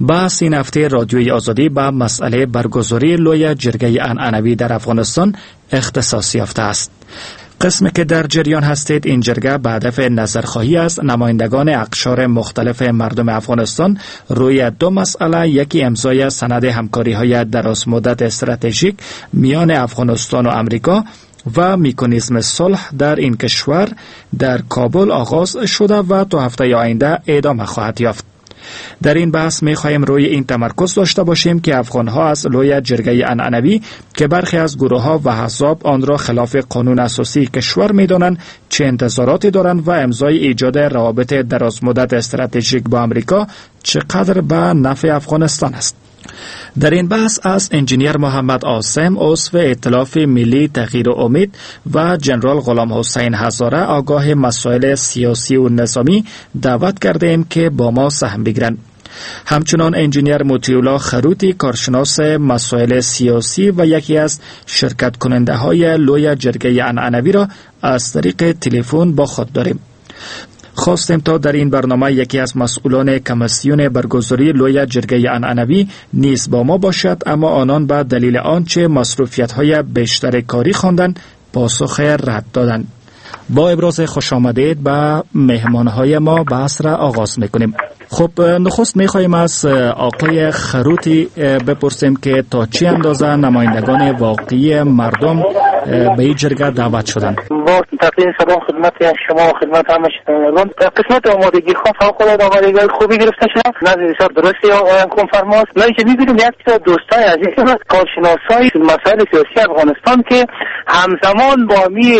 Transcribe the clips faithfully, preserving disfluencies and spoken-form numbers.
بحث این هفته رادیوی آزادی به مسئله برگزاری لوی جرگه عنعنوی در افغانستان اختصاص یافته است. قسمی که در جریان هستید، این جرگه به هدف نظرخواهی از نمایندگان اقشار مختلف مردم افغانستان روی دو مسئله، یکی امضای سند همکاری های دراز مدت استراتژیک میان افغانستان و امریکا و مکانیزم صلح در این کشور در کابل آغاز شده و تا هفته آینده ادامه خواهد یافت. در این بحث می خواهیم روی این تمرکز داشته باشیم که افغانها از لوی جرگه عنعنوی که برخی از گروه ها و احزاب آن را خلاف قانون اساسی کشور می دانند چه انتظاراتی دارند و امضای ایجاد روابط دراز مدت استراتژیک با امریکا چقدر به نفع افغانستان است. در این بحث از انجینیر محمد عاصم عضو ائتلاف ملی تغییر امید و جنرال غلام حسین هزاره آگاه مسائل سیاسی و نظامی دعوت کردیم که با ما سهم بگیرند. همچنان انجینیر مطیع الله خروتی کارشناس مسائل سیاسی و یکی از شرکت کننده های لوی جرگه عنعنوی را از طریق تلفن با خود داریم. خواستیم تا در این برنامه یکی از مسئولان کمیسیون برگزاری لوی جرگه عنعنوی نیز با ما باشد، اما آنان به دلیل آنچه مصروفیت‌های بیشتر کاری خواندند پاسخ رد دادند. با ابراز خوش آمدید به مهمانهای ما بحث را آغاز میکنیم. خب نخست میخواهیم از آقای خروتی بپرسیم که تا چه اندازه نمایندگان واقعی مردم به این جرگه دعوت شدند. با تقدیم سلام خدمت شما و خدمت همه شنوندگان. قسمت آمادگی ها فوق‌العاده آمادگی خوبی گرفته شده. نظر بسیار درستی آقایان کنفرماس. ما اینجا می‌بینیم یک تا دوستای عزیز کارشناسای مسائل سیاسی افغانستان که همزمان با می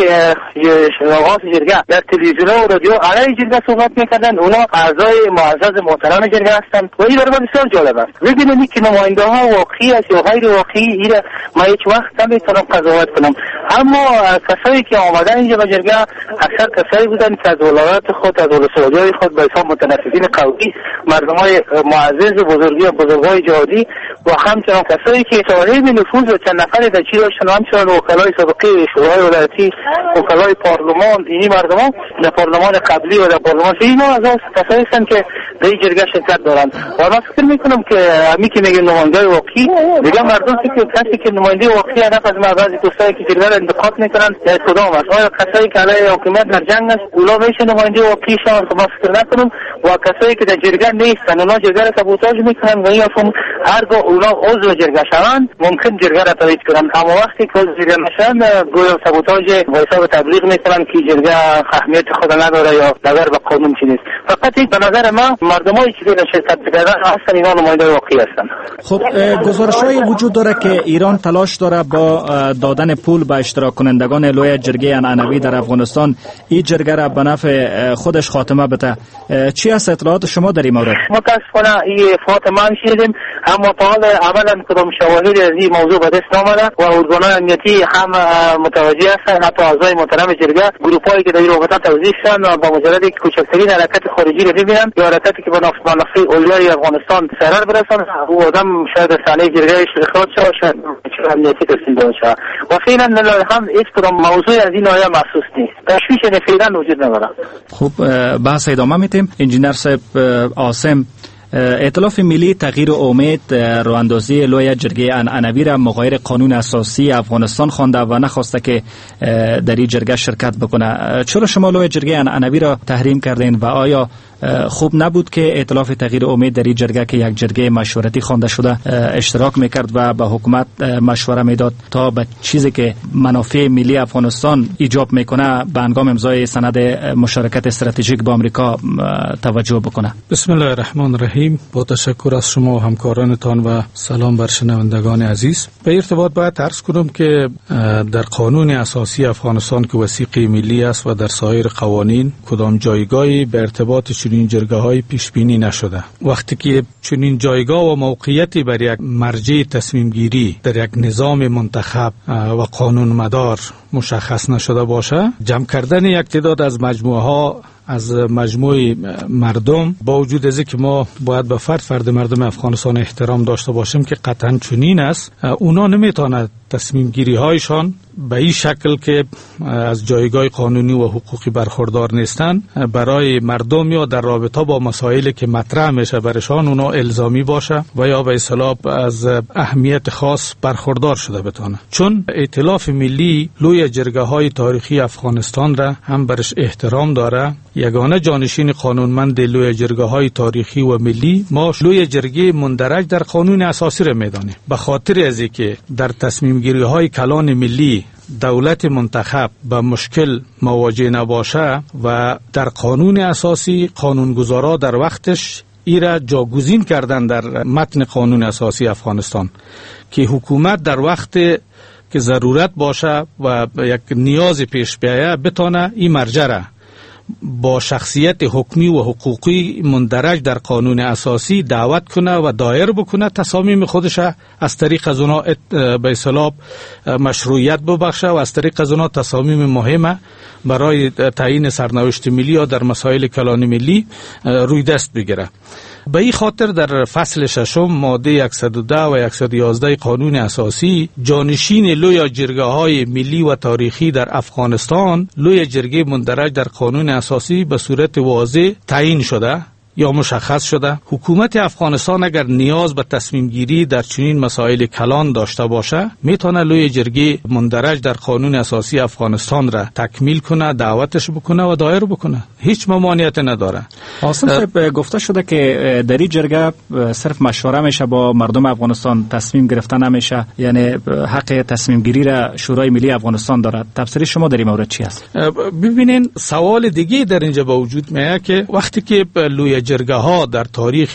آغاز جرگه در تلویزیون و رادیو علیه جرگه صحبت می‌کردند. اونا اعضای معزز محترم جرگه هستند و این برای بسیار جالب است. ببینید که نماینده ها واقعی است یا غیر واقعی، این ما هیچ وقت نمیتونم قضاوت کنم. اما کسایی که آمدن اینجا به جرگه اکثر کسایی بودند که از ولایات خود، از ولسوالی‌های خود به حساب متنفذین قوی، مردمای معزز و بزرگی و بزرگای جهادی و همچنان کسایی که صاحب نفوذ و چند نفری در چی داشتن، همچنان وکلای سابقه شورای ولایتی، وکلای پارلمان، اینی مردمان در پارلمان قبلی و در پارلمان اینا از کسایی هستند که در این جرگه شرکت دارند. و من فکر میکنم که همی که میگه نماینده واقعی دیگه مردم که کسی که نماینده واقعی هدف از بعضی دوستایی که جرگه را انتقاد میکنن در کدام است؟ آیا کسایی که علیه حکومت در جنگ است اونا میشه نماینده واقعی شون؟ خب من فکر نکنم. و کسایی که در جرگه نیستن اونا جرگه را سابوتاژ میکنن و این افهم هرگاه اونا عضو جرگه شوند ممکن جرگه را تایید کنن، اما وقتی که عضو جرگه نشن گویا سابوتاژ با حساب تبلیغ میکنن که جرگه اهمیت خود نداره یا نظر به قانون چیزی است. فقط به نظر ما مردمایی که در شرکت کردن هستن اینا نماینده واقعی هستن. خب گزارش‌های وجود داره که ایران تلاش داره با دادن پول به اشتراک کنندگان لوی جرگه عنعنوی در افغانستان این جرگه را به نفع خودش خاتمه بده. چی است اطلاعات شما در این مورد؟ متاسفانه این فاطمه هم شنیدیم، اما تا حال اولا کدام شواهد از این موضوع به دست نامده و ارگان‌های امنیتی هم متوجه هستند، حتی اعضای محترم جرگه گروپایی که در این رابطه توضیح شدن و با مجرد کوچکترین حرکت خارجی رو ببینن یا حرکتی که به نفع اولیای افغانستان ضرر برسان، او آدم شاید در صحنه جرگه اخراج شود، شاید امنیتی ترسیم داشته شود و فعلا هم هیچ کدام موضوع از این آیه محسوس نیست. تشویش فعلا وجود نداره. خب بحث ادامه میدیم. انجینر صاحب عاصم، ائتلاف ملی تغییر امید راهاندازی لوی جرگه عنعنوی را مغایر قانون اساسی افغانستان خوانده و نخواسته که در این جرگه شرکت بکنه. چرا شما لوی جرگه عنعنوی را تحریم کردین و آیا خوب نبود که ائتلاف تغییر امید در این جرگه که یک جرگه مشورتی خوانده شده اشتراک میکرد و به حکومت مشوره میداد تا به چیزی که منافع ملی افغانستان ایجاب میکنه به هنگام امضای سند مشارکت استراتژیک با آمریکا توجه بکنه؟ بسم الله الرحمن الرحیم. با تشکر از شما و همکارانتان و سلام بر شنوندگان عزیز. به ارتباط باید عرض کنم که در قانون اساسی افغانستان که وثیقه ملی است و در سایر قوانین کدام جایگاهی به ارتباط چنین جرگه‌های پیش بینی نشده. وقتی که چنین جایگاه و موقعیتی بر یک مرجع تصمیم گیری در یک نظام منتخب و قانون مدار مشخص نشده باشه، جمع کردن یک تعداد از مجموعه ها از مجموعه مردم با وجود از که ما باید به فرد فرد مردم افغانستان احترام داشته باشیم که قطعا چنین است، اونا نمیتونه تصمیم گیری هایشان به این شکل که از جایگاه قانونی و حقوقی برخوردار نیستن برای مردم یا در رابطه با مسائلی که مطرح میشه برشان اونا الزامی باشه و یا به اصطلاح از اهمیت خاص برخوردار شده بتونه. چون ائتلاف ملی لوی جرگه های تاریخی افغانستان را هم برش احترام داره. یگانه جانشین قانونمند لوی جرگه های تاریخی و ملی ما لوی جرگه مندرج در قانون اساسی را میدانیم. به خاطر از اینکه در تصمیم گیری های کلان ملی دولت منتخب به مشکل مواجه نباشه و در قانون اساسی قانونگذارا در وقتش ایرا جاگزین کردن در متن قانون اساسی افغانستان که حکومت در وقت که ضرورت باشه و یک نیاز پیش بیاید بتونه این مرجع را با شخصیت حکمی و حقوقی مندرج در قانون اساسی دعوت کنه و دایر بکنه، تصامیم خودش از طریق از اونا به اصطلاح مشروعیت ببخشه و از طریق از اونا تصامیم مهمه برای تعیین سرنوشت ملی یا در مسائل کلان ملی روی دست بگیره. به این خاطر در فصل ششم ماده صد و ده و صد و یازده قانون اساسی جانشین لوی جرگه های ملی و تاریخی در افغانستان لوی جرگه مندرج در قانون اساسی به صورت واضح تعیین شده یا مشخص شده. حکومت افغانستان اگر نیاز به تصمیم گیری در چنین مسائل کلان داشته باشه میتونه لوی جرگه مندرج در قانون اساسی افغانستان را تکمیل کنه، دعوتش بکنه و دایر بکنه. هیچ ممانعت نداره. اصلا گفته شده که در این جرگه صرف مشوره میشه با مردم افغانستان، تصمیم گرفتن نمیشه، یعنی حق تصمیم گیری را شورای ملی افغانستان دارد. تفسیر شما در این مورد چی است؟ ببینین سوال دیگه در اینجا به وجود میاد که وقتی که لوی جرگه ها در تاریخ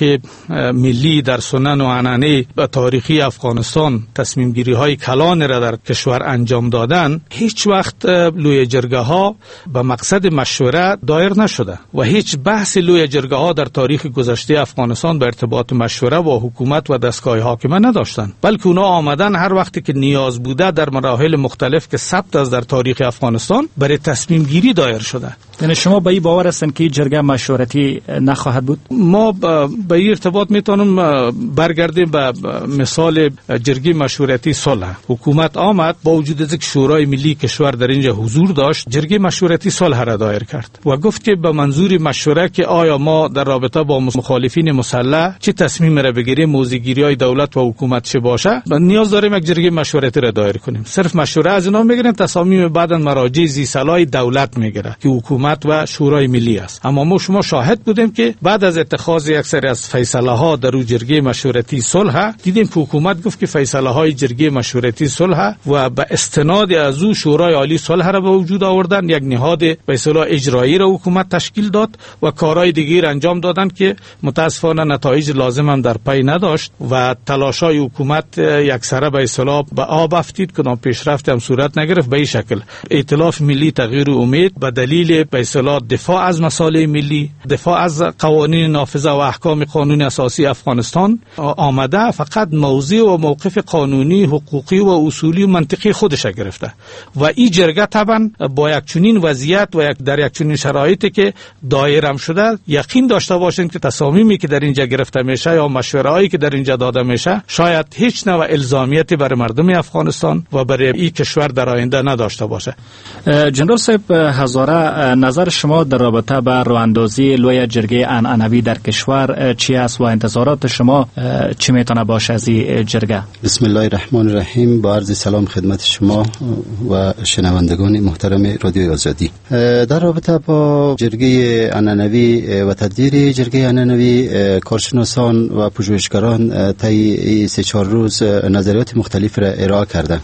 ملی در سنن و عنعنه تاریخی افغانستان تصمیم گیری های کلان را در کشور انجام دادن، هیچ وقت لوی جرگه ها به مقصد مشوره دایر نشده و هیچ بحث لوی جرگه ها در تاریخ گذشته افغانستان به ارتباط مشوره با حکومت و دستگاه حاکمه نداشتن، بلکه اونا آمدن هر وقتی که نیاز بوده در مراحل مختلف که ثبت از در تاریخ افغانستان برای تصمیم گیری دایر شده. یعنی شما به این باور هستین که جرگه مشورتی نخواهد بود؟ ما به این ارتباط میتونم برگردیم به مثال جرگه مشورتی صلح. حکومت آمد با وجود از شورای ملی کشور در اینجا حضور داشت، جرگه مشورتی صلح را دایر کرد و گفت که به منظور مشوره که آیا ما در رابطه با مخالفین مسلح چه تصمیم را بگیریم، موضع‌گیری های دولت و حکومت چه باشه، نیاز داریم یک جرگه مشورتی را دایر کنیم. صرف مشوره از اینا میگیرن، تصامیم بعداً مراجع ذی صلاح دولت میگیره که حکومت و شورای ملی است. اما ما شما شاهد بودیم که بعد از اتخاذ یک سری از فیصله ها در او جرگه مشورتی صلح دیدیم که حکومت گفت که فیصله های جرگه مشورتی صلح و به استناد از او شورای عالی صلح را به وجود آوردن، یک نهاد به اصطلاح اجرایی را حکومت تشکیل داد و کارهای دیگر انجام دادن که متاسفانه نتایج لازم هم در پی نداشت و تلاشای حکومت یک سره به اصطلاح به آب افتید که پیشرفت هم صورت نگرفت. به این شکل ائتلاف ملی تغییر امید به دلیل به اصطلاح دفاع از مصالح ملی، دفاع از قوانین نافذه و احکام قانون اساسی افغانستان آمده فقط موضع و موقف قانونی، حقوقی و اصولی و منطقی خودش گرفته و این جرگه طبعا با یک چنین وضعیت و یک در یک چنین شرایطی که دایرم شده یقین داشته باشند که تصامیمی که در اینجا گرفته میشه یا مشوره‌ای که در اینجا داده میشه شاید هیچ نوع الزامیتی برای مردم افغانستان و برای این کشور در آینده نداشته باشه. جنرال صاحب هزاره، نظر شما در رابطه با رواندازی لوی جرگه عنعنوی در کشور چی است و انتظارات شما چی میتونه باشه از این جرگه؟ بسم الله الرحمن الرحیم. با عرض سلام خدمت شما و شنوندگان محترم رادیو آزادی. در رابطه با جرگه عنعنوی و تدبیر جرگه عنعنوی کارشناسان و پژوهشگران طی سه چهار روز نظریات مختلف را ارائه کردند.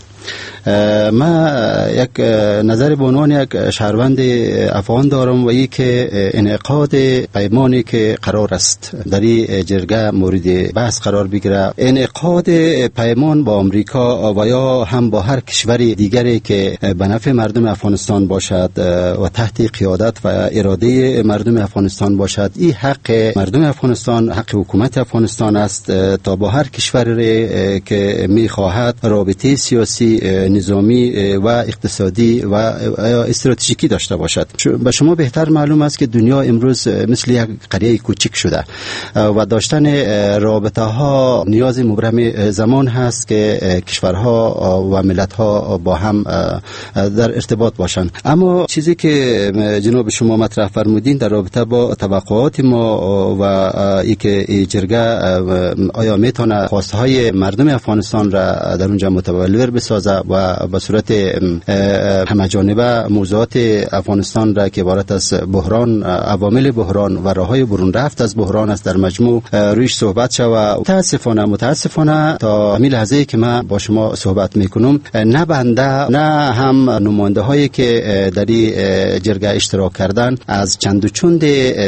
ما یک نظر به عنوان یک شهروند افغان دارم و این که انعقاد پیمانی که قرار است در این جرگه مورد بحث قرار بگیره، انعقاد پیمان با آمریکا و یا هم با هر کشور دیگری که به نفع مردم افغانستان باشد و تحت قیادت و اراده مردم افغانستان باشد، این حق مردم افغانستان، حق حکومت افغانستان است تا با هر کشور که میخواهد رابطه سیاسی سیاسی، نظامی و اقتصادی و استراتژیکی داشته باشد. به شما بهتر معلوم است که دنیا امروز مثل یک قریه کوچک شده و داشتن رابطه ها نیاز مبرم زمان هست که کشورها و ملت ها با هم در ارتباط باشند. اما چیزی که جناب شما مطرح فرمودین در رابطه با توقعات ما و اینکه جرگه آیا میتونه خواسته های مردم افغانستان را در اونجا متبلور بسازه و به صورت همه جانبه موضوعات افغانستان را که عبارت از بحران، عوامل بحران و راههای برون رفت از بحران است در مجموع رویش صحبت شود. متاسفانه متاسفانه تا همین لحظه که من با شما صحبت میکنم نه بنده نه هم نماینده هایی که در این جرگه اشتراک کردن از چند و چند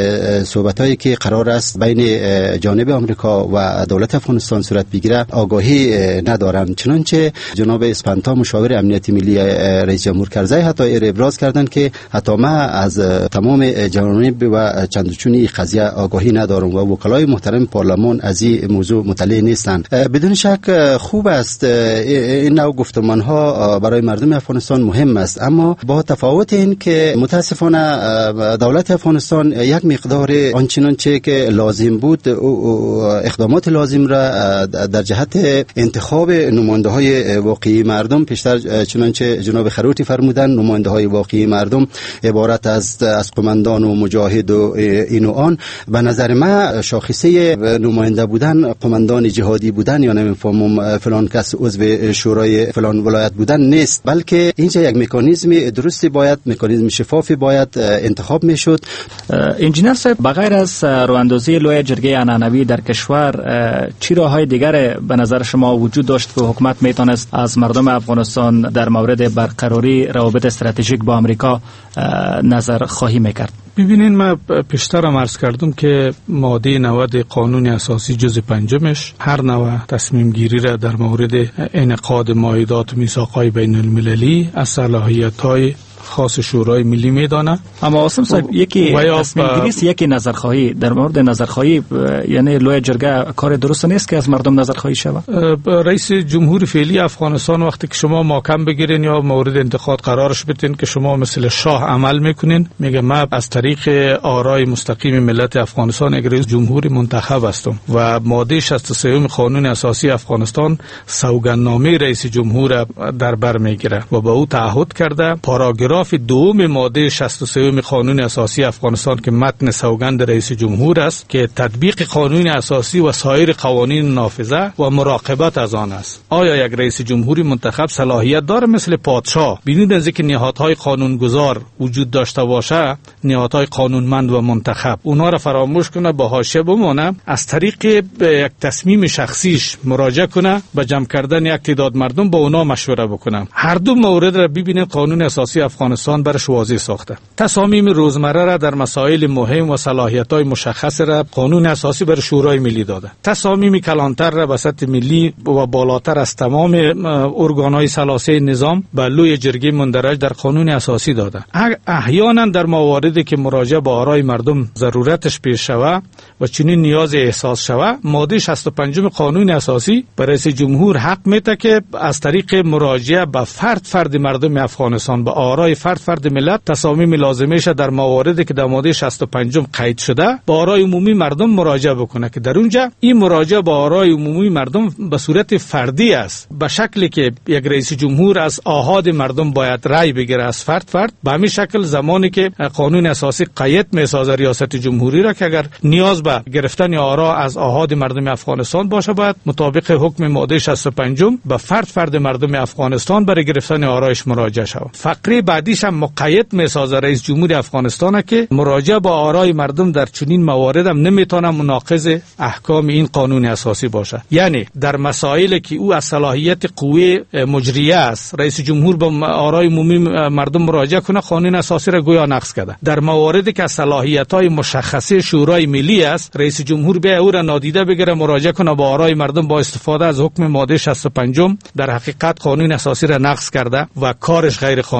صحبت هایی که قرار است بین جانب آمریکا و دولت افغانستان صورت بگیره آگاهی ندارند. چنانچه جناب اسپانتا مشاور امنیت ملی رئیس جمهور کرزی حتی ابراز کردند که حتی ما از تمام جوانب و چند و چونی قضیه آگاهی ندارم و وکلای محترم پارلمان از این موضوع مطلع نیستند. بدون شک خوب است این نوع گفتمان ها برای مردم افغانستان مهم است، اما با تفاوت این که متاسفانه دولت افغانستان یک مقدار آنچنانچه که لازم بود اقدامات لازم را در جهت انتخاب نماینده های واقعی مردم پیشتر چنانچه جناب خروتی فرمودن نماینده های واقعی مردم عبارت از از قماندان و مجاهد و این و آن، به نظر من شاخصه نماینده بودن قماندان جهادی بودن یا نمیفهمم فلان کس عضو شورای فلان ولایت بودن نیست، بلکه اینجا یک مکانیزم درستی باید مکانیزم شفافی باید انتخاب میشد. انجینر صاحب بغیر از راهاندازی لوی جرگه عنعنوی در کشور چی راههای دیگر به نظر شما وجود داشت که حکومت میتونست از مردم افغانستان در مورد برقراری روابط استراتژیک با آمریکا نظر خواهی میکرد؟ ببینین من پیشترم عرض کردم که ماده نود قانون اساسی جزء پنجمش هر نوع تصمیم گیری را در مورد انعقاد معاهدات و میثاق‌های بین المللی از صلاحیت‌های خاص شورای ملی میدانه. اما عاصم صاحب یکی تصمیم گیری است، یکی نظرخواهی. در مورد نظرخواهی یعنی لوی جرگه کار درست نیست که از مردم نظرخواهی شود. رئیس جمهور فعلی افغانستان وقتی که شما محکم بگیرین یا مورد انتقاد قرارش بدین که شما مثل شاه عمل میکنین، میگه من از طریق آرای مستقیم ملت افغانستان یک رئیس جمهور منتخب هستم و ماده شصت و سه قانون اساسی افغانستان سوگندنامه رئیس جمهور در بر میگیره و با او تعهد کرده پاراگراف دوم ماده شصت و سه قانون اساسی افغانستان که متن سوگند رئیس جمهور است که تطبیق قانون اساسی و سایر قوانین نافذه و مراقبت از آن است. آیا یک رئیس جمهوری منتخب صلاحیت داره مثل پادشاه بدون از اینکه نهادهای قانونگذار وجود داشته باشه نهادهای قانونمند و منتخب اونا را فراموش کنه با حاشیه بمانه از طریق یک تصمیم شخصیش مراجعه کنه به جمع کردن یک تعداد مردم با اونا مشوره بکنه؟ هر دو مورد را ببینید قانون اساسی افغانستان برش واضح ساخته. تصامیم روزمره را در مسائل مهم و صلاحیت‌های مشخص را قانون اساسی بر شورای ملی داده. تصامیم کلانتر را به سطح ملی و بالاتر از تمام ارگان‌های ثلاثه نظام به لوی جرگه مندرج در قانون اساسی داده. احیانا در مواردی که مراجعه با آرای مردم ضرورتش پیش شود و چنین نیاز احساس شود ماده شصت و پنج قانون اساسی برای رئیس جمهور حق میده که از طریق مراجعه به فرد فرد مردم افغانستان به آرای فرد فرد ملت تصامیم لازمش در مواردی که در ماده شصت و پنج قید شده با آرای عمومی مردم مراجعه بکنه که در اونجا این مراجعه با آرای عمومی مردم به صورت فردی است، به شکلی که یک رئیس جمهور از آحاد مردم باید رأی بگیره از فرد فرد. به همین شکل زمانی که قانون اساسی قید میسازه ریاست جمهوری را که اگر نیاز به گرفتن آرا از آحاد مردم افغانستان باشه باید مطابق حکم ماده شصت و پنج به فرد فرد مردم افغانستان برای گرفتن آرایش مراجعه شود. فقره بعدیش هم مقید میسازه رئیس جمهور افغانستان که مراجعه با آرای مردم در چنین موارد هم نمیتونه مناقض احکام این قانون اساسی باشه. یعنی در مسائلی که او از صلاحیت قوه مجریه است رئیس جمهور با آرای عمومی مردم مراجعه کنه قانون اساسی را گویا نقض کرده. در مواردی که صلاحیت‌های مشخصه شورای ملی است رئیس جمهور به او را نادیده بگیره مراجعه کنه با آرای مردم با استفاده از حکم ماده شصت و پنج در حقیقت قانون اساسی را نقض کرده و کارش غیر قانونی می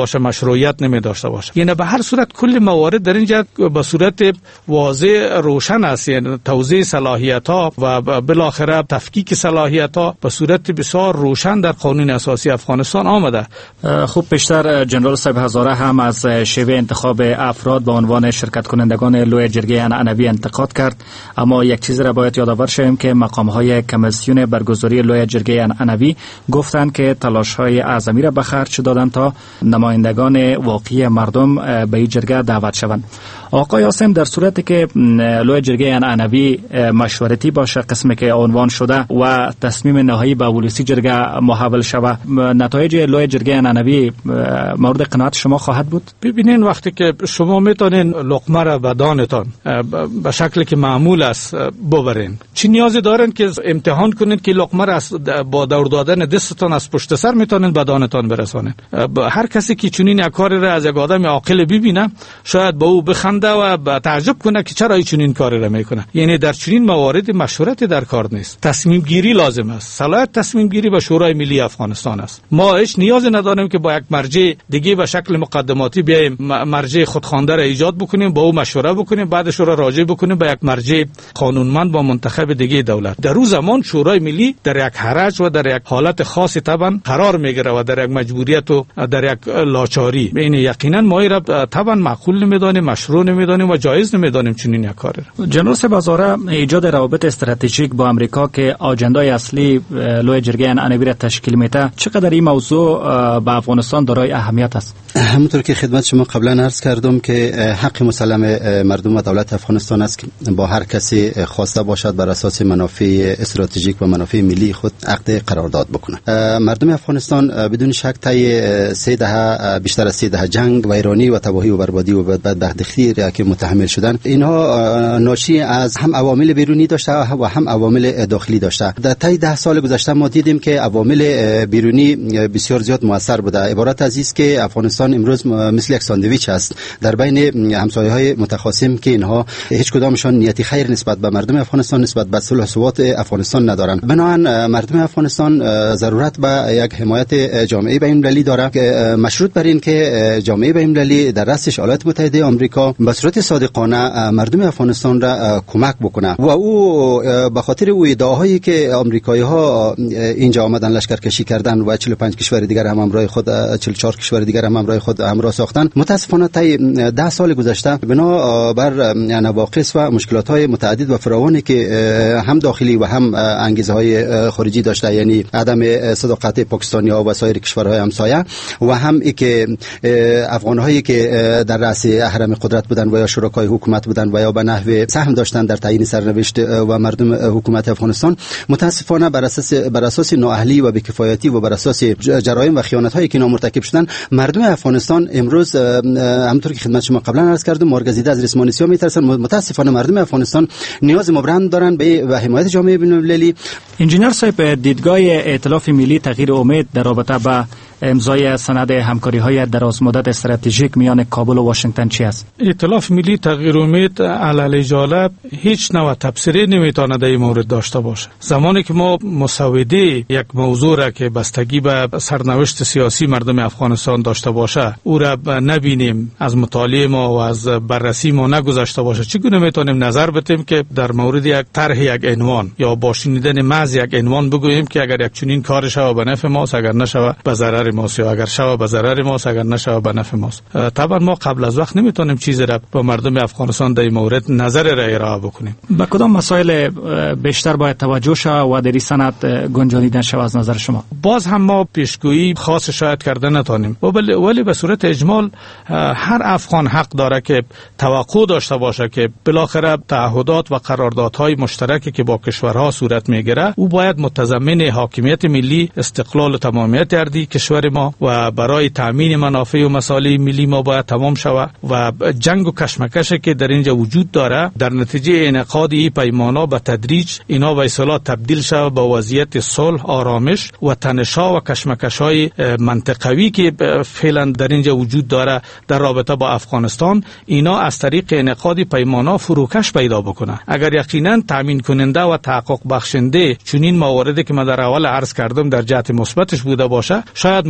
باشه، مشروعیت نمی داشته باشه. یعنی به هر صورت کل موارد در اینجا به صورت واضح روشن است، یعنی توزیع صلاحیت ها و بالاخره تفکیک صلاحیت ها به صورت بسیار روشن در قانون اساسی افغانستان آمده. خوب، پیشتر جنرال صاحب هزاره هم از شیوه انتخاب افراد به عنوان شرکت کنندگان لوی جرگه عنعنوی انتقاد کرد، اما یک چیز را باید یادآور شویم که مقام های کمیسیون برگزاری لوی جرگه عنعنوی گفتند که تلاش های اعظمی را به خرج دادند تا نمایندگان واقعی مردم به این جرگه دعوت شوند. آقای یاسین، در صورتی که لوی جرگه عنعنوی مشورتی باشه، قسمی که عنوان شده و تصمیم نهایی به ولسی جرگه محول شود، نتایج لوی جرگه عنعنوی مورد قناعت شما خواهد بود؟ ببینین، وقتی که شما میتونین لقمه را به دانتان به شکلی که معمول است ببرین، چی نیازی دارین که امتحان کنین که لقمه را با دور دادن دستتان از پشت سر میتونین به دانتان برسانین؟ هر کسی که چنین یک کاری را از یک آدم عاقل ببینه شاید به او بخنده و تعجب کنه که چرا چنین کاری را میکنه. یعنی در چنین موارد مشورت در کار نیست، تصمیم گیری لازم است. صلاحیت تصمیم گیری به شورای ملی افغانستان است. ما هیچ نیازی نداریم که با یک مرجع دیگه به شکل مقدماتی بیایم مرجع خودخوانده را ایجاد بکنیم، با او مشوره بکنیم، بعدش را راجع بکنیم به یک مرجع قانونمند با منتخب دیگه دولت. در روز زمان شورای ملی در یک حرج و در یک حالت خاصی طبعا قرار میگیره و در یک مجبوریت و در یک لاچاری. یعنی یقینا ما را طبعا معقول نمیدانیم، مشروع نمیدانیم و جایز نمیدانیم چنین یک کار. جنرال صاحب هزاره، ایجاد روابط استراتژیک با امریکا که آجندای اصلی لوی جرگه عنعنوی را تشکیل میده، چقدر این موضوع به افغانستان دارای اهمیت است؟ همونطور که خدمت شما قبلا عرض کردم که حق مسلم مردم و دولت افغانستان است که با هر کسی خواسته باشد بر اساس منافع استراتژیک و منافع ملی خود عقد قرارداد بکنه. مردم افغانستان بدون شک طی سه دهه، بیشتر از سه دهه جنگ ویرانی و تباهی و بربادی و بدبختی را که متحمل شدن، اینها ناشی از هم عوامل بیرونی داشته و هم عوامل داخلی داشته. در طی ده سال گذشته ما دیدیم که عوامل بیرونی بسیار زیاد مؤثر بوده. عبارت از است که افغانستان امروز مثل یک ساندویچ است در بین همسایه‌های متخاصم که اینها هیچ کدامشان نیتی خیر نسبت به مردم افغانستان، نسبت به صلح و ثبات افغانستان ندارند. بنابراین مردم افغانستان ضرورت به یک حمایت جامعه بین‌المللی دارد که مشروط بر این که جامعه بین‌المللی در رأسش ایالات متحده آمریکا به صورت صادقانه مردم افغانستان را کمک بکنه و او به خاطر او ادعاهایی که آمریکایی‌ها اینجا آمدن لشکرکشی کردن و چهل و پنج کشور دیگر هم همراه خود، چهل و چهار کشور دیگر هم همراه خود همراه ساختن، متاسفانه طی ده سال گذشته بنا بر نواقص و مشکلات‌های متعدد و فراوانی که هم داخلی و هم انگیزه‌های خارجی داشته، یعنی عدم صداقت پاکستانی‌ها و سایر کشورهای همسایه و هم ای که افغان‌هایی که در رأس حرم قدرت بودن و یا شرکای حکومت بودن و یا به نحو سهم داشتن در تعیین سرنوشت و مردم حکومت افغانستان، متاسفانه بر اساس بر اساس نااهلی و بی‌کفایتی و بر اساس جرایم و خیانت‌هایی که اینا مرتکب شدن، مردم افغانستان امروز همونطور که خدمت شما قبلا عرض کردم مارگزیده از ریسمانیسیا میترسن. متاسفانه مردم افغانستان نیاز مبرم دارن به حمایت جامعه بین‌المللی. انجینر صاحب، دیدگاه ائتلاف ملی تغییر امید در رابطه با امضای سند همکاری‌های درازمدت استراتژیک میان کابل و واشنگتن چی است؟ ائتلاف ملی تغییر امید علاوه جالب هیچ نوع تبصره نمیتونه در این مورد داشته باشه. زمانی که ما مسوده یک موضوع را که بستگی به سرنوشت سیاسی مردم افغانستان داشته باشه او را نبینیم، از مطالعه ما و از بررسی ما نگذشته باشه، چگونه میتونیم نظر بدیم که در مورد یک طرح یک عنوان یا با شنیدن محض یک عنوان بگوییم که اگر یک چنین کار شود به نفع ماست، اگر نشود به ضرر ماست، یا اگر شود به ضرر ماست، اگر نشود به نفع ماست. طبعا ما قبل از وقت نمیتونیم چیزی را با مردم افغانستان در این مورد نظر را ارائه بکنیم. به کدام مسائل بیشتر باید توجه شود و در این سند گنجانیده شود از نظر شما؟ باز هم ما پیشگویی خاص شاید کرده نتونیم، ولی به صورت اجمال هر افغان حق داره که توقع داشته باشه که بالاخره تعهدات و قراردادهای مشترکی که با کشورها صورت میگیره او باید متضمن حاکمیت ملی، استقلال و تمامیت ارضی کشور ما و برای تامین منافع و مصالح ملی ما باید تمام شود و جنگ و کشمکشی که در اینجا وجود داره در نتیجه انعقاد این پیمان‌ها به تدریج اینا به اصطلاح تبدیل شود به وضعیت صلح، آرامش و تنش‌ها و کشمکش‌های منطقوی که فعلا در اینجا وجود داره در رابطه با افغانستان، اینا از طریق انعقاد پیمان‌ها فروکش پیدا بکنه. اگر یقینا تامین کننده و تحقق بخشنده چنین مواردی که من در اول عرض کردم در جهت مثبتش بوده باشه، شاید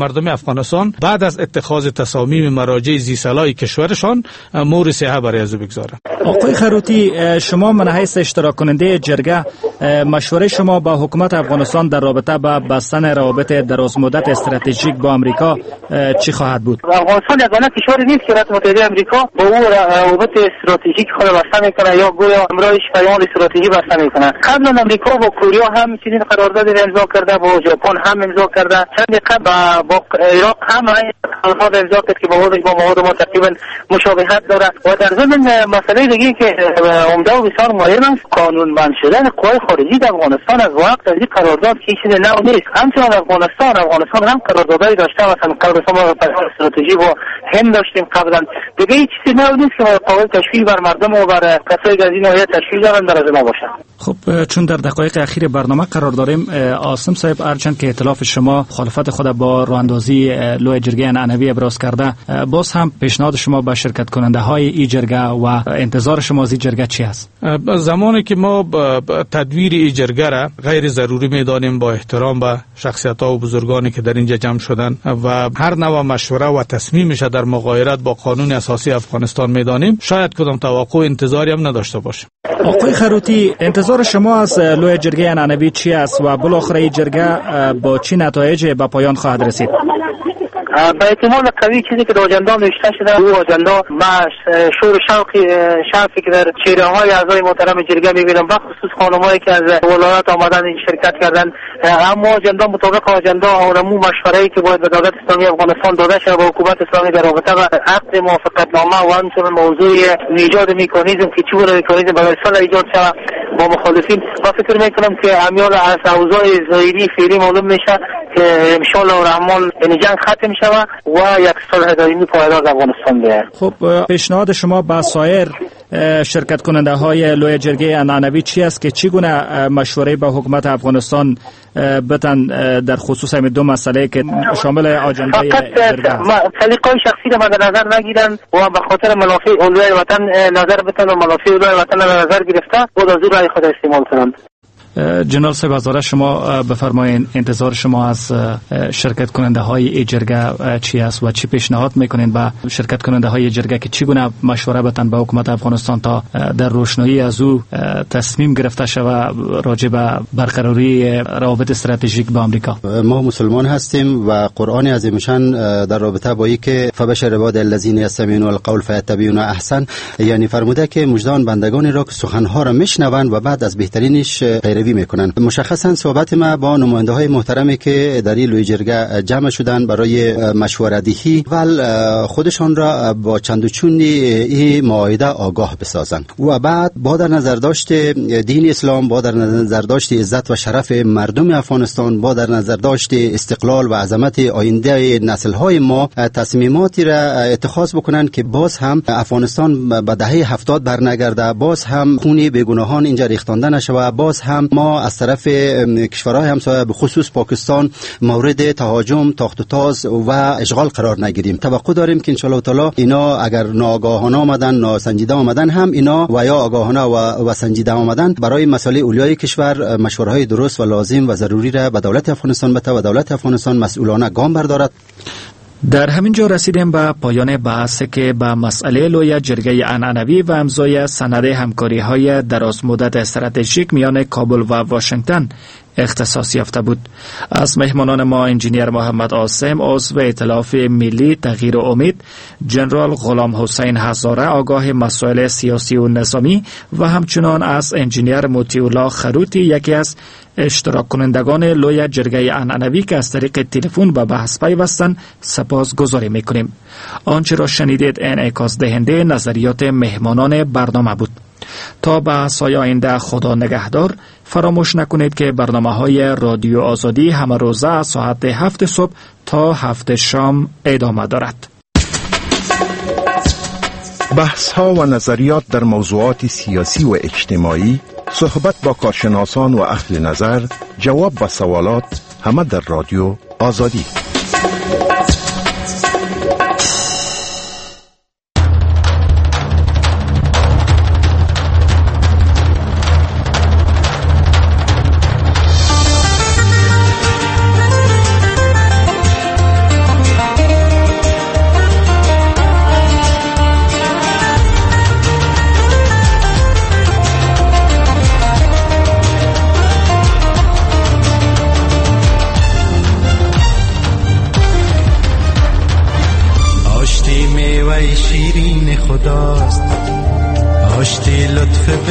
مردم افغانستان بعد از اتخاذ تصامیم مراجع زیرسالای کشورشان مور صحه برای از بگذارند. آقای خروتی، شما من حیث اشتراک کننده جرگه مشوره شما با حکومت افغانستان در رابطه با بستن روابط دراز مدت استراتژیک با آمریکا چی خواهد بود؟ افغانستان یگانه کشوری نیست که ایالات متحده آمریکا با او روابط استراتژیک خود بسته میکنه یا گویا امرایش پیمان استراتژی بسته میکنه. قبلا آمریکا با کوریا هم چنین قراردادی امضا کرده، با ژاپن هم امضا کرده، چند قبل با عراق هم قرارداد امضا کرد که با با مواد ما تقریبا مشابهت داره. و در ضمن مسئله دیگه که عمده و بسیار مهم است، قانونمند شدن قوای خارجی در افغانستان از وقت از این قرارداد که چیز نو نیست. همچنان افغانستان افغانستان هم قراردادی داشته، مثلا قبل از ما پیمان استراتژی با هند داشتیم قبلا. دیگه این چیزی نو نیست که قابل تشویق بر مردم و بر کسایی که از این نوعیت تشویق دارن در ما باشه. خب چون در دقایق اخیر برنامه قرار داریم، عاصم صاحب ارچند که ائتلاف شما مخالفت خود با راهاندازی لوی جرگه عنعنوی ابراز کرده، باز هم پیشنهاد شما به شرکت کننده های این جرگه و انتظار شما از این جرگه چی است؟ زمانی که ما تدویر این جرگه را غیر ضروری میدانیم با احترام به شخصیت ها و بزرگانی که در اینجا جمع شدن و هر نوع مشوره و تصمیمش در مغایرت با قانون اساسی افغانستان میدانیم، شاید کدام توقع انتظاری هم نداشته باشیم. آقای خروتی، انتظار شما از لوی جرگه عنعنوی چی است و بالاخره این جرگه با چی نتایج به پایان خواهد رسید؟ به احتمال قوی چیزی که در آجندا نوشته شده، او آجندا ما شور شوقی شوقی که در چهره های اعضای محترم جرگه میبینم، بخصوص خانمایی که از ولایت آمدن شرکت کردن. اما آجندا مطابق آجندا آرمو مشوره‌ای که باید به دولت اسلامی افغانستان داده شده با حکومت اسلامی در رابطه با عقد موافقتنامه و همچنین موضوع ایجاد میکانیزم که چگونه میکانیزم به مثال ایجاد شود با مخالفین. و فکر میکنم که امیال از اوضاع ظاهری فعلی معلوم میشه که ان شاء الله الرحمن این جنگ ختم شود و یک صلح دائمی پایدار افغانستان بیاید. خب پیشنهاد شما با سایر شرکت کننده های لوی جرگه عنعنوی چی است که چگونه مشوره با حکومت افغانستان بتن در خصوص همین دو مسئله که شامل آجندای جرگه است؟ سلیقه‌های شخصی را مد نظر نگیرن و به خاطر منافع اولوی وطن نظر بتن و منافع اولوی وطن را نظر گرفته و از رای خود استعمال کنند. جنرال صاحب وزاره، شما بفرمایید انتظار شما از شرکت کننده های ای جرگه چی است و چی پیشنهاد میکنین به شرکت کننده های جرگه که چگونه مشوره بتن با حکومت افغانستان تا در روشنایی از او تصمیم گرفته شود راجع به برقراری روابط استراتژیک با آمریکا؟ ما مسلمان هستیم و قرآن عظیم شان در رابطه با اینکه فبشر عباد الذین یستمعون القول فیتبعون احسن، یعنی فرموده که مژدان بندگانی را که سخنها را میشنوند و بعد از بهترینش میکنن. مشخصا صحبت ما با نماینده های محترمی که در این لوی جرگه جمع شدن برای مشوره دهی ول خودشان را با چند و چون این معاهده آگاه بسازند و بعد با در نظر داشت دین اسلام، با در نظر داشت عزت و شرف مردم افغانستان، با در نظر داشت استقلال و عظمت آینده نسل های ما، تصمیماتی را اتخاذ بکنند که باز هم افغانستان به دهه هفتاد برنگرده، باز هم خون بیگناهان اینجا ریختانده نشود، باز هم ما از طرف کشورهای همسایه به خصوص پاکستان مورد تهاجم، تاخت و تاز و اشغال قرار نگیریم. توقع داریم که ان شاء الله تعالی اینا اگر ناآگاهانه آمدن، ناسنجیده آمدن، هم اینا و یا آگاهانه و, و سنجیده آمدن برای مسائل اولیای کشور مشوره‌های درست و لازم و ضروری را به دولت افغانستان بده و دولت افغانستان مسئولانه گام بردارد. در همین جا رسیدیم به پایان بحث که به مسئله لوی جرگه عنعنوی و امضای سند همکاری های دراز مدت استراتژیک میان کابل و واشنگتن اختصاص یافته بود. از مهمانان ما انجینیر محمد عاصم عضو ائتلاف ملی تغییر امید، جنرال غلام حسین هزاره آگاه مسائل سیاسی و نظامی و همچنان از انجینیر مطیع الله خروتی یکی از اشتراک کنندگان لوی جرگه عنعنوی که از طریق تلفن به بحث پیوستند سپاسگزاری میکنیم. آنچه را شنیدید انعکاس دهنده نظریات مهمانان برنامه بود. تا بحث‌های آینده خدا نگهدار. فراموش نکنید که برنامه‌های رادیو آزادی همه روزه از ساعت هفت صبح تا هفت شام ادامه دارد. بحث‌ها و نظریات در موضوعات سیاسی و اجتماعی، صحبت با کارشناسان و اهل نظر، جواب به سوالات، همه در رادیو آزادی.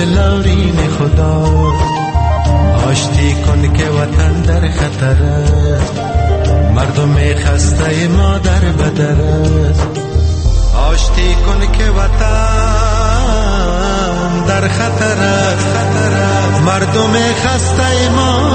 بلورین خدا، آشتی کن که وطن در خطر است، مردم خسته ما در بدر است. آشتی کن که وطن در خطر است، مردم خسته ما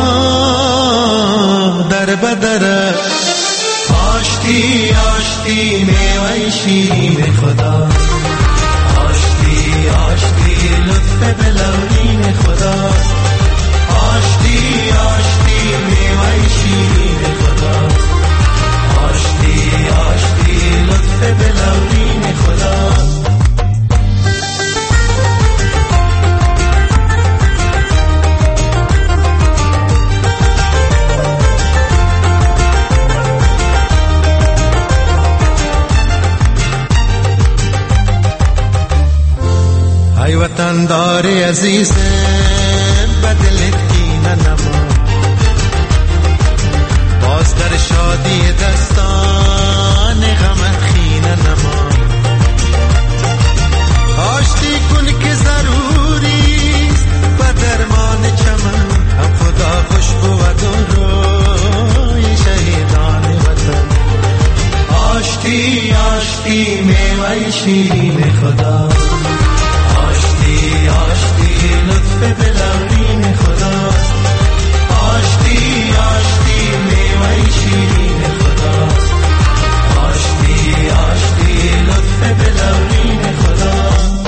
در بدر است. آشتی آشتی میوه شیرین خدا، آشتی آشتی لطف بلورین خدا، آشتی آشتی میوه شیرین خدا، آشتی آشتی لطف بلورین خدا. ای وطن دار عزیز بدلت کینه نما، باز در شادی دستان غمت خینه نما. آشتی کن که ضروریست و درمان چمن، هم خدا خوش بود و روی شهیدان وطن. آشتی آشتی میوه شیرین خدا، آشتی لطف بلورین خدا، آشتی آشتی میوه شیرین خدا، آشتی آشتی لطف بلورین خدا.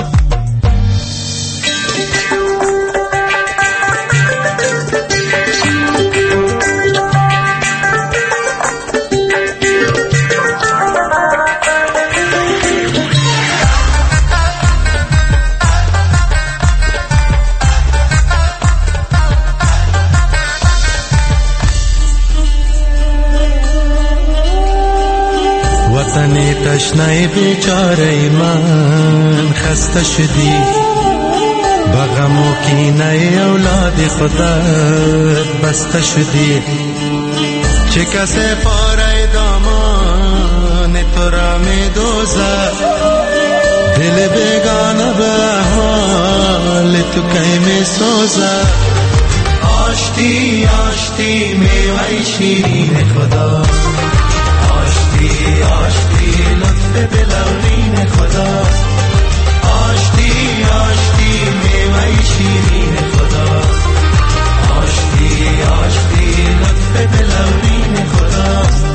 وطنی تشنه بیچاره من خسته شدی، بغم و کینه اولاد خودت بسته شدی. چه کسی پاره دامان تو را می دوزد، دل بیگانه به احوال تو کی می سوزد. آشتی آشتی میوه شیرین خدا، آشتی آشتی لطف بلورین خدا، آشتی آشتی میوه شیرین خدا، آشتی آشتی لطف بلورین خدا.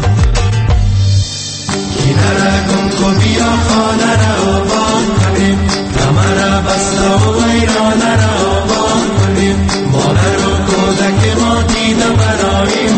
کینه را کن کو بیا خانه را آباد کنیم، غم را بسته و ویرانه را آباد کنیم. مادر و کودک ما دیده برای